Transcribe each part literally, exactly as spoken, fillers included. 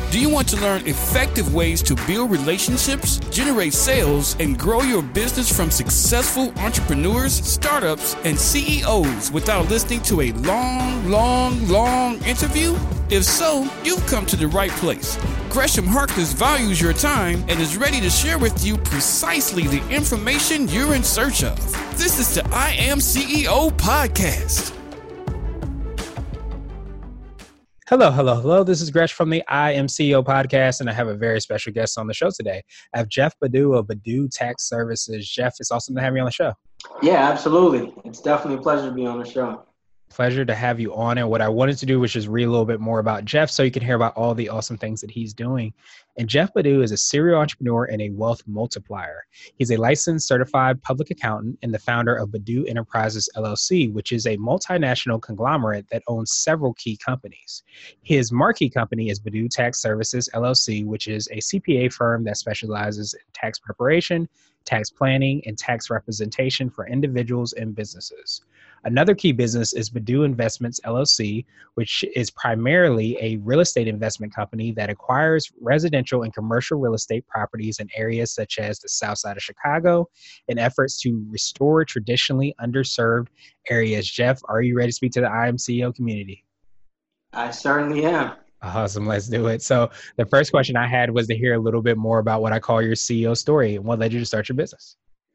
Do you want to learn effective ways to build relationships, generate sales, and grow your business from successful entrepreneurs, startups, and C E Os without listening to a long, long, long interview? If so, you've come to the right place. Gresham Harkless values your time and is ready to share with you precisely the information you're in search of. This is the I Am C E O podcast. Hello, hello, hello. This is Gresh from the I Am C E O podcast, and I have a very special guest on the show today. I have Jeff Badu of Badu Tax Services. Jeff, it's awesome to have you on the show. Yeah, absolutely. It's definitely a pleasure to be on the show. Pleasure to have you on. And what I wanted to do was just read a little bit more about Jeff so you can hear about all the awesome things that he's doing. And Jeff Badu is a serial entrepreneur and a wealth multiplier. He's a licensed certified public accountant and the founder of Badu Enterprises, L L C, which is a multinational conglomerate that owns several key companies. His marquee company is Badu Tax Services, L L C, which is a C P A firm that specializes in tax preparation, tax planning, and tax representation for individuals and businesses. Another key business is Badu Investments, L L C, which is primarily a real estate investment company that acquires residential and commercial real estate properties in areas such as the South Side of Chicago in efforts to restore traditionally underserved areas. Jeff, are you ready to speak to the I Am C E O community? I certainly am. Awesome. Let's do it. So the first question I had was to hear a little bit more about what I call your C E O story and what led you to start your business.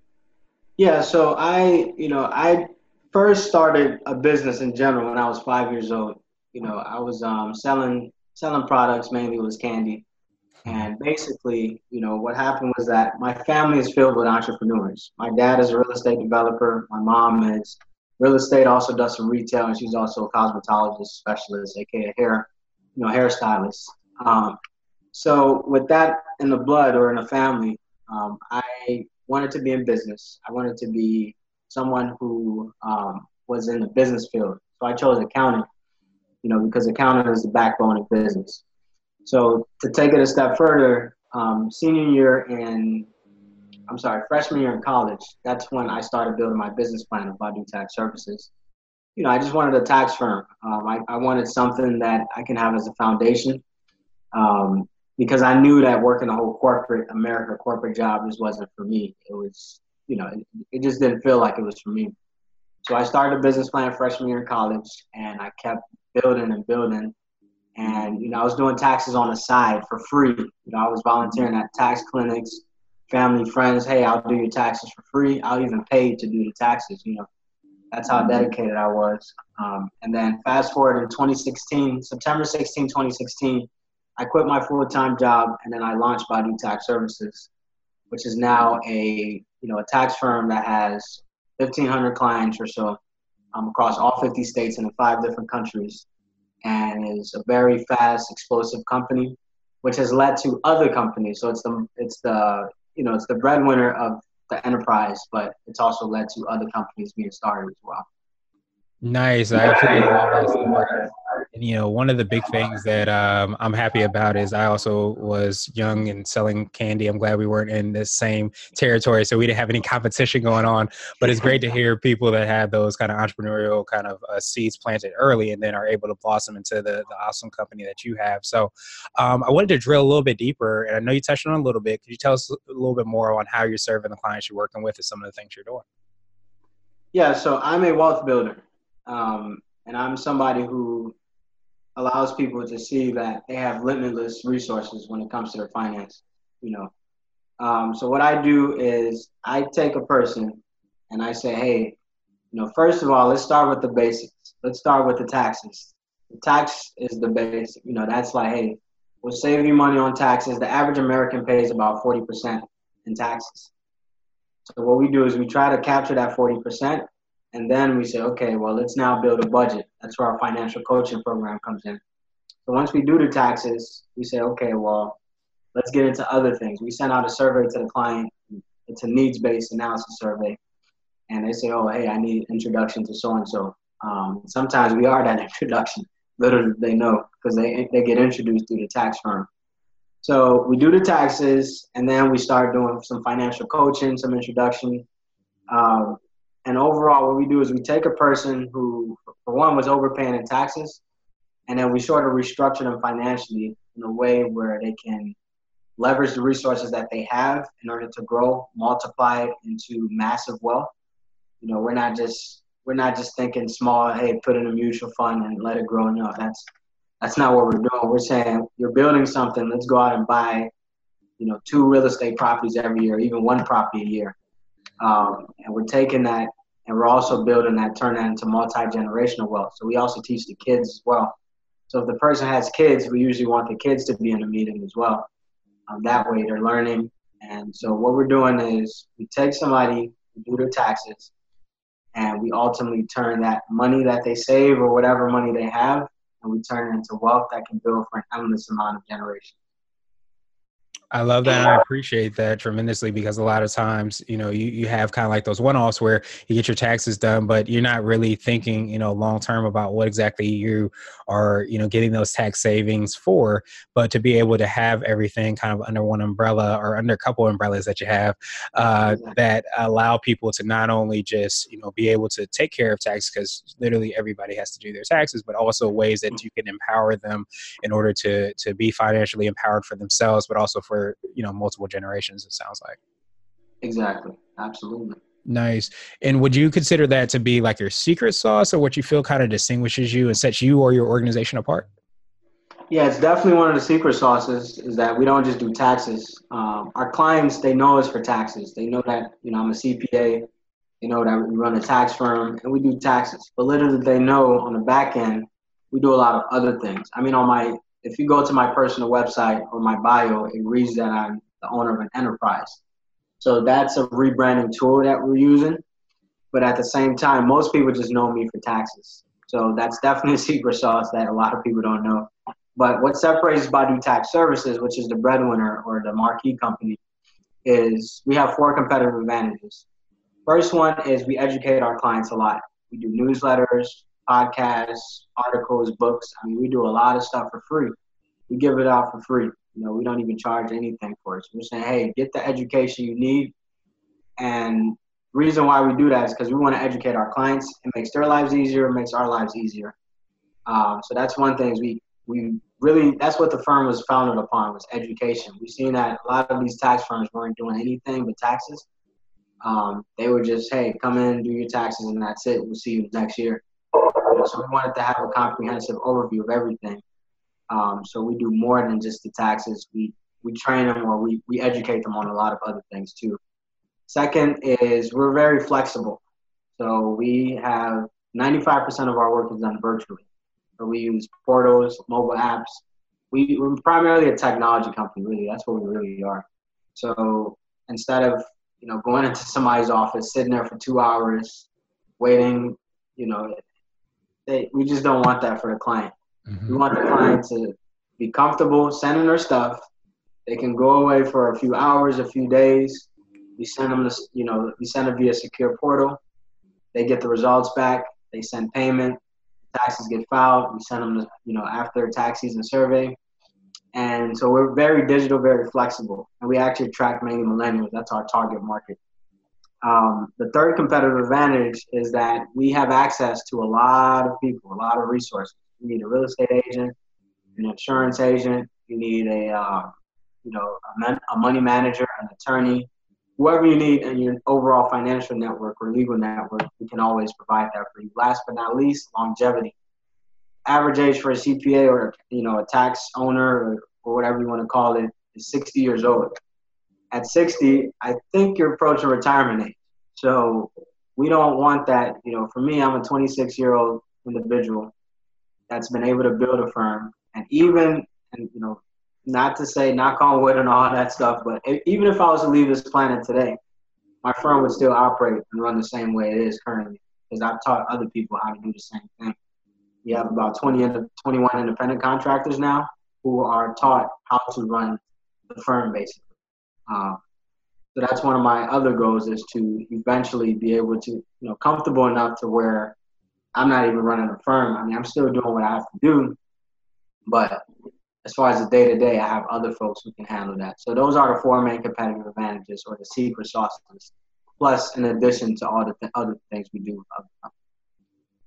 Yeah, so I, you know, I first started a business in general when I was five years old. You know, I was um, selling selling products, mainly it was candy. And basically, you know, what happened was that my family is filled with entrepreneurs. My dad is a real estate developer. My mom is real estate, also does some retail, and she's also a cosmetologist specialist, aka hair, you know, hairstylist. Um, so with that in the blood or in the family, um, I wanted to be in business. I wanted to be someone who um, was in the business field. So I chose accounting, you know, because accounting is the backbone of business. So to take it a step further, um, senior year in, I'm sorry, freshman year in college, that's when I started building my business plan of Badu Tax Services. You know, I just wanted a tax firm. Um, I, I wanted something that I can have as a foundation um, because I knew that working a whole corporate America corporate job just wasn't for me. It was, you know, it, it just didn't feel like it was for me. So I started a business plan freshman year in college, and I kept building and building. And, you know, I was doing taxes on the side for free. You know, I was volunteering at tax clinics, family, friends. Hey, I'll do your taxes for free. I'll even pay to do the taxes, you know. That's how dedicated I was. Um, and then fast forward in twenty sixteen, September sixteenth, twenty sixteen, I quit my full-time job, and then I launched Badu Tax Services, which is now a, you know, a tax firm that has fifteen hundred clients or so um, across all fifty states and in five different countries, and is a very fast, explosive company, which has led to other companies. So it's the, it's the, you know, it's the breadwinner of the enterprise, but it's also led to other companies being started as well. Nice. I absolutely love that story. And, you know, one of the big things that um, I'm happy about is I also was young and selling candy. I'm glad we weren't in the same territory, so we didn't have any competition going on. But it's great to hear people that had those kind of entrepreneurial kind of uh, seeds planted early and then are able to blossom into the, the awesome company that you have. So um, I wanted to drill a little bit deeper, and I know you touched on it a little bit. Could you tell us a little bit more on how you're serving the clients you're working with and some of the things you're doing? Yeah, so I'm a wealth builder, um, and I'm somebody who allows people to see that they have limitless resources when it comes to their finance, you know. Um, so what I do is I take a person and I say, hey, you know, first of all, let's start with the basics. Let's start with the taxes. The tax is the basic, you know, that's like, hey, we'll save you money on taxes. The average American pays about forty percent in taxes. So what we do is we try to capture that forty percent. And then we say, okay, well, let's now build a budget. That's where our financial coaching program comes in. So once we do the taxes, we say, okay, well, let's get into other things. We send out a survey to the client. It's a needs-based analysis survey. And they say, oh, hey, I need introduction to so-and-so. Um, sometimes we are that introduction. Little do they know, because they, they get introduced through the tax firm. So we do the taxes, and then we start doing some financial coaching, some introduction. Um, And overall, what we do is we take a person who, for one, was overpaying in taxes, and then we sort of restructure them financially in a way where they can leverage the resources that they have in order to grow, multiply it into massive wealth. You know, we're not just we're not just thinking small, hey, put in a mutual fund and let it grow. No, that's that's not what we're doing. We're saying you're building something, let's go out and buy, you know, two real estate properties every year, even one property a year. Um, and we're taking that and we're also building that, turn that into multi-generational wealth. So we also teach the kids as well. So if the person has kids, we usually want the kids to be in the meeting as well. Um, that way they're learning. And so what we're doing is we take somebody who do their taxes and we ultimately turn that money that they save or whatever money they have, and we turn it into wealth that can build for an endless amount of generations. I love that. And I appreciate that tremendously, because a lot of times, you know, you, you have kind of like those one-offs where you get your taxes done, but you're not really thinking, you know, long-term about what exactly you are, you know, getting those tax savings for. But to be able to have everything kind of under one umbrella or under a couple umbrellas that you have uh, exactly. that allow people to not only just, you know, be able to take care of taxes, because literally everybody has to do their taxes, but also ways that you can empower them in order to to be financially empowered for themselves, but also for, you know, multiple generations, it sounds like. Exactly. Absolutely. Nice. And would you consider that to be like your secret sauce, or what you feel kind of distinguishes you and sets you or your organization apart? Yeah, it's definitely one of the secret sauces, is that we don't just do taxes. Um, our clients, they know us for taxes. They know that, you know, I'm a C P A. They know that we run a tax firm and we do taxes. But little do they know, on the back end, we do a lot of other things. I mean, on my if you go to my personal website or my bio, it reads that I'm the owner of an enterprise. So that's a rebranding tool that we're using. But at the same time, most people just know me for taxes. So that's definitely a secret sauce that a lot of people don't know. But what separates Badu Tax Services, which is the breadwinner or the marquee company, is we have four competitive advantages. First one is we educate our clients a lot. We do newsletters, podcasts, articles, books. I mean, we do a lot of stuff for free. We give it out for free. You know, we don't even charge anything for it. So we're saying, hey, get the education you need. And the reason why we do that is because we want to educate our clients. It makes their lives easier. It makes our lives easier. Um, so that's one thing. Is we we really, that's what the firm was founded upon, was education. We've seen that a lot of these tax firms weren't doing anything but taxes. Um, they were just, hey, come in, do your taxes, and that's it. We'll see you next year. So we wanted to have a comprehensive overview of everything. Um, so we do more than just the taxes. We we train them, or we, we educate them on a lot of other things too. Second is we're very flexible. So we have ninety-five percent of our work is done virtually. So we use portals, mobile apps. We, we're primarily a technology company, really. That's what we really are. So instead of, you know, going into somebody's office, sitting there for two hours, waiting, you know, they, we just don't want that for the client. Mm-hmm. We want the client to be comfortable sending their stuff. They can go away for a few hours, a few days. We send them, this, you know, we send it via secure portal. They get the results back. They send payment. Taxes get filed. We send them, the, you know, after tax season survey. And so we're very digital, very flexible. And we actually attract mainly millennials. That's our target market. Um, the third competitive advantage is that we have access to a lot of people, a lot of resources. You need a real estate agent, an insurance agent. You need a, uh, you know, a, man, a money manager, an attorney, whoever you need in your overall financial network or legal network. We can always provide that for you. Last but not least, longevity. Average age for a C P A or, you know, a tax owner or, or whatever you want to call it is sixty years old. At sixty, I think you're approaching retirement age. So we don't want that. You know, for me, I'm a twenty-six-year-old individual that's been able to build a firm. And even, and you know, not to say knock on wood and all that stuff, but even if I was to leave this planet today, my firm would still operate and run the same way it is currently, because I've taught other people how to do the same thing. We have about twenty, twenty-one independent contractors now who are taught how to run the firm, basically. Um, so that's one of my other goals, is to eventually be able to, you know, comfortable enough to where I'm not even running a firm. I mean, I'm still doing what I have to do, but as far as the day-to-day, I have other folks who can handle that. So those are the four main competitive advantages, or the secret sauces, plus in addition to all the th- other things we do.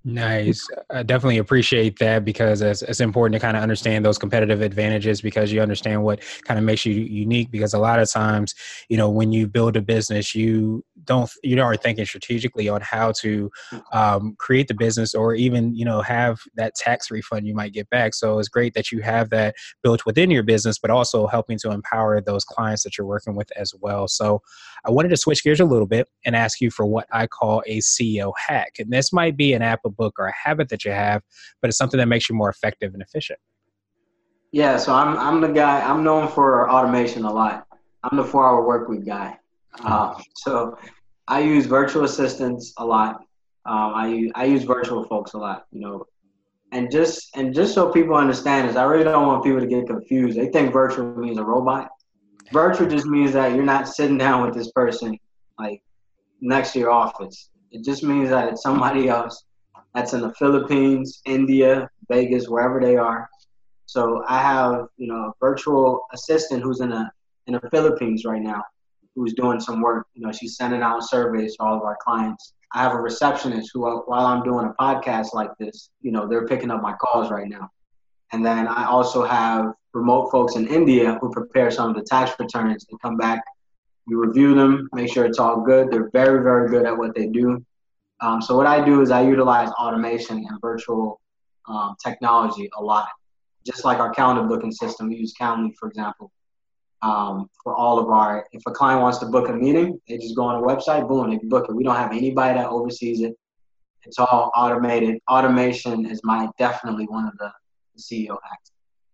Nice. I definitely appreciate that because it's, it's important to kind of understand those competitive advantages because you understand what kind of makes you unique. Because a lot of times, you know, when you build a business, you don't, you aren't thinking strategically on how to um, create the business or even, you know, have that tax refund you might get back. So it's great that you have that built within your business, but also helping to empower those clients that you're working with as well. So I wanted to switch gears a little bit and ask you for what I call a C E O hack. And this might be an app, a book, or a habit that you have, but it's something that makes you more effective and efficient. Yeah, so I'm I'm the guy. I'm known for automation a lot. I'm the four-hour work week guy. Uh, so I use virtual assistants a lot. Um, I use I use virtual folks a lot. You know, and just and just so people understand this, I really don't want people to get confused. They think virtual means a robot. Virtual just means that you're not sitting down with this person like next to your office. It just means that it's somebody else that's in the Philippines, India, Vegas, wherever they are. So I have, you know, a virtual assistant who's in a in the Philippines right now, who's doing some work. You know, she's sending out surveys to all of our clients. I have a receptionist who, while I'm doing a podcast like this, you know, they're picking up my calls right now. And then I also have remote folks in India who prepare some of the tax returns. They come back, we review them, make sure it's all good. They're very, very good at what they do. Um, so what I do is I utilize automation and virtual um, technology a lot. Just like our calendar booking system, we use Calendly, for example, um, for all of our, if a client wants to book a meeting, they just go on a website, boom, they can book it. We don't have anybody that oversees it. It's all automated. Automation is my definitely one of the C E O hacks.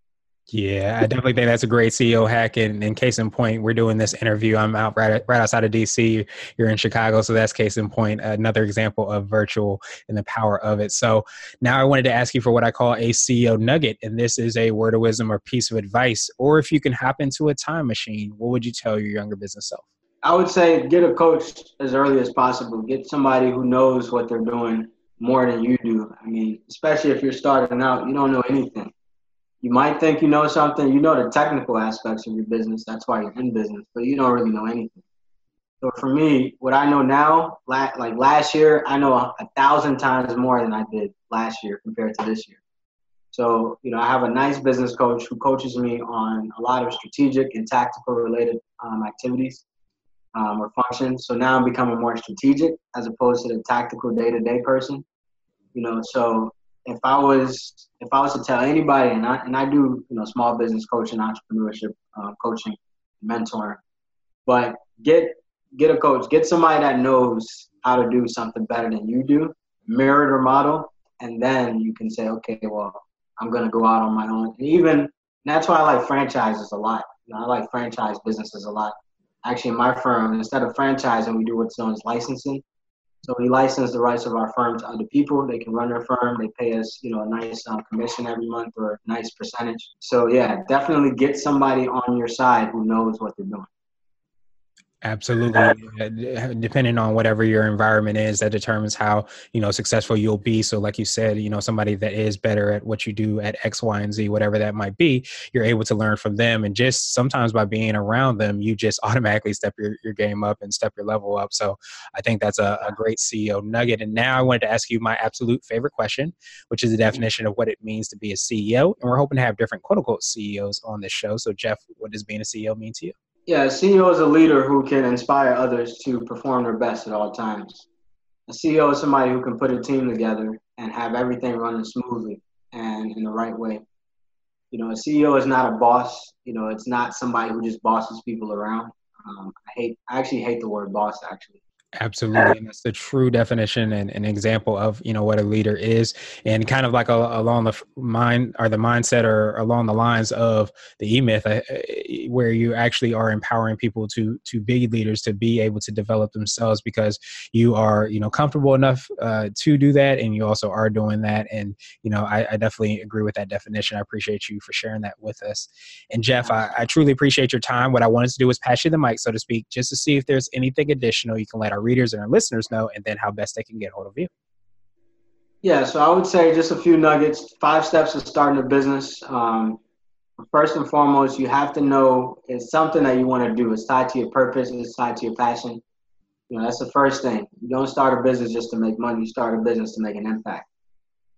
Yeah, I definitely think that's a great C E O hack. And, and case in point, we're doing this interview. I'm out right, right outside of D C. You're in Chicago. So that's case in point, another example of virtual and the power of it. So now I wanted to ask you for what I call a C E O nugget. And this is a word of wisdom or piece of advice. Or if you can hop into a time machine, what would you tell your younger business self? I would say get a coach as early as possible. Get somebody who knows what they're doing more than you do. I mean, especially if you're starting out, you don't know anything. You might think you know something, you know the technical aspects of your business. That's why you're in business, but you don't really know anything. So for me, what I know now, like last year, I know a, a thousand times more than I did last year compared to this year. So, you know, I have a nice business coach who coaches me on a lot of strategic and tactical related um, activities um, or functions. So now I'm becoming more strategic as opposed to the tactical day-to-day person. You know, so if I was if I was to tell anybody, and I and I do, you know, small business coaching, entrepreneurship uh, coaching, mentoring, but get get a coach, get somebody that knows how to do something better than you do, mirror their model, and then you can say, okay, well, I'm gonna go out on my own. And even and that's why I like franchises a lot. You know, I like franchise businesses a lot. Actually, in my firm, instead of franchising, we do what's known as licensing. So we license the rights of our firm to other people. They can run their firm. They pay us, you know, a nice um, commission every month or a nice percentage. So yeah, definitely get somebody on your side who knows what they're doing. Absolutely. Depending on whatever your environment is, that determines how, you know, successful you'll be. So like you said, you know, somebody that is better at what you do at X, Y, and Z, whatever that might be, you're able to learn from them. And just sometimes by being around them, you just automatically step your, your game up and step your level up. So I think that's a, a great C E O nugget. And now I wanted to ask you my absolute favorite question, which is the definition of what it means to be a C E O. And we're hoping to have different quote unquote C E Os on this show. So Jeff, what does being a C E O mean to you? Yeah, a C E O is a leader who can inspire others to perform their best at all times. A C E O is somebody who can put a team together and have everything running smoothly and in the right way. You know, a C E O is not a boss. You know, it's not somebody who just bosses people around. Um, I hate, I actually hate the word boss, actually. Absolutely. And that's the true definition and an example of, you know, what a leader is, and kind of like a, along the mind or the mindset or along the lines of the E-Myth, uh, where you actually are empowering people to, to be leaders, to be able to develop themselves because you are, you know, comfortable enough uh, to do that. And you also are doing that. And, you know, I, I definitely agree with that definition. I appreciate you for sharing that with us. And Jeff, I, I truly appreciate your time. What I wanted to do was pass you the mic, so to speak, just to see if there's anything additional you can let our readers and our listeners know, and then how best they can get hold of you. Yeah, so I would say just a few nuggets, five steps to starting a business. Um, first and foremost, you have to know it's something that you want to do. It's tied to your purpose. It's tied to your passion. You know, that's the first thing. You don't start a business just to make money. You start a business to make an impact.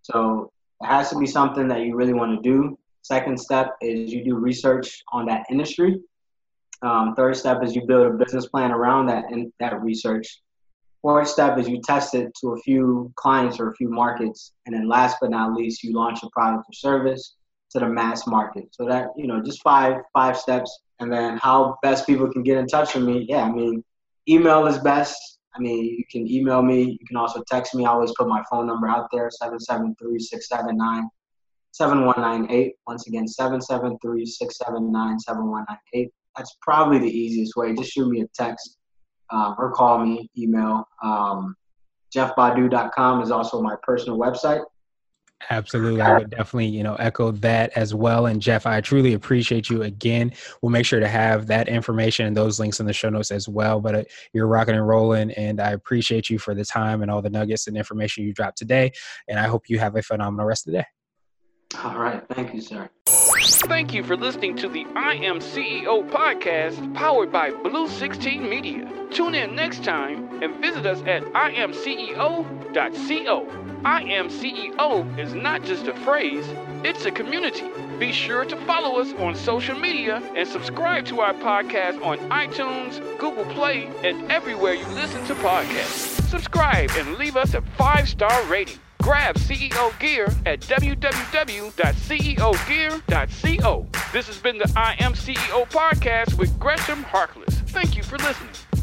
So it has to be something that you really want to do. Second step is you do research on that industry. Um, third step is you build a business plan around that and that research. Fourth step is you test it to a few clients or a few markets. And then last but not least, you launch a product or service to the mass market. So that, you know, just five, five steps. And then how best people can get in touch with me. Yeah, I mean, email is best. I mean, you can email me. You can also text me. I always put my phone number out there, seven seven three, six seven nine, seven one nine eight. Once again, seven seven three, six seven nine, seven one nine eight. That's probably the easiest way. Just shoot me a text uh, or call me, email. Um, jeff badu dot com is also my personal website. Absolutely. I would definitely, you know, echo that as well. And Jeff, I truly appreciate you again. We'll make sure to have that information and those links in the show notes as well. But uh, you're rocking and rolling, and I appreciate you for the time and all the nuggets and information you dropped today. And I hope you have a phenomenal rest of the day. All right. Thank you, sir. Thank you for listening to the I Am C E O podcast powered by Blue sixteen Media. Tune in next time and visit us at I am C E O dot co. I Am C E O is not just a phrase, it's a community. Be sure to follow us on social media and subscribe to our podcast on iTunes, Google Play, and everywhere you listen to podcasts. Subscribe and leave us a five-star rating. Grab C E O gear at w w w dot c e o gear dot co. This has been the I Am C E O podcast with Gresham Harkless. Thank you for listening.